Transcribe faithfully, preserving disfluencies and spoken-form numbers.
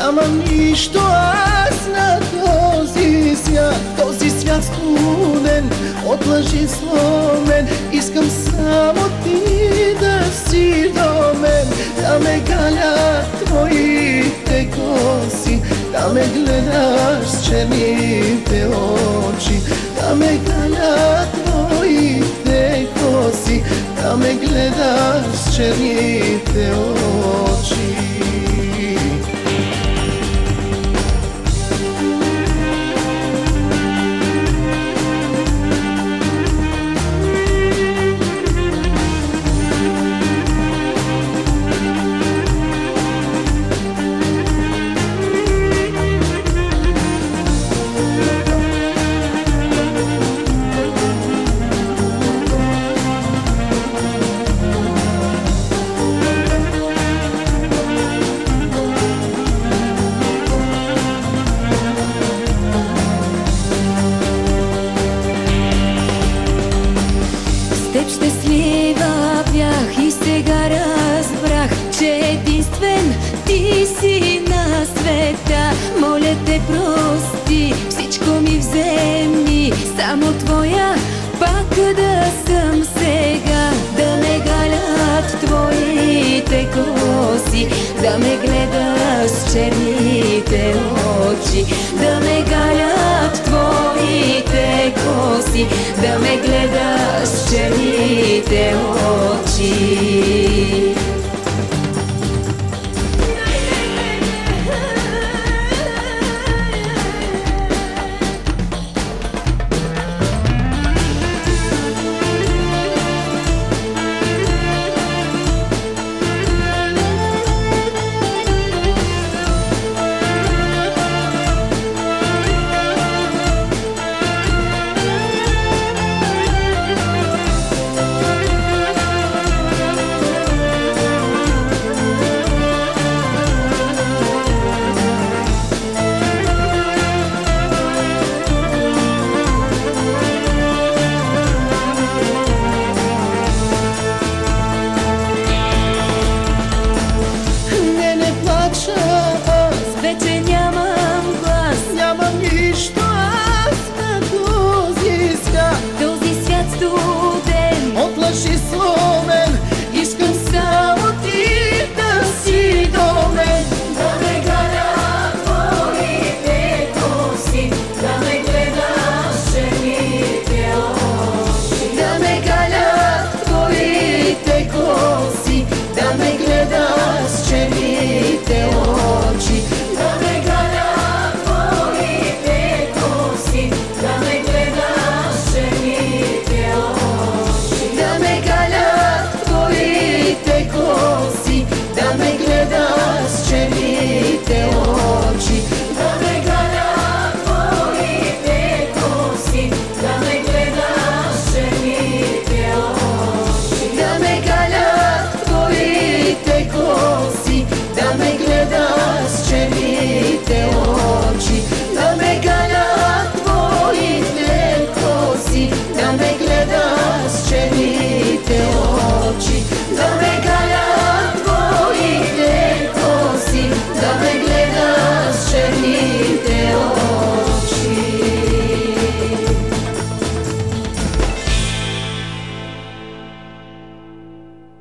Нямам нищо аз на този свят, този свят студен, от лъжи сломен. Искам само ти да си до мен, да ме галят твоите коси, да ме гледаш с черните очи, да ме галят твоите коси, да ме гледаш с черните очи. Теб щастлива бях и сега разбрах, че единствен ти си на света. Моля те, прости, всичко ми вземи, само твоя пак да съм сега. Да ме галят твоите коси, да ме гледаш с черните очи, да ме галят твоите коси, да ме гледаш с черните очи.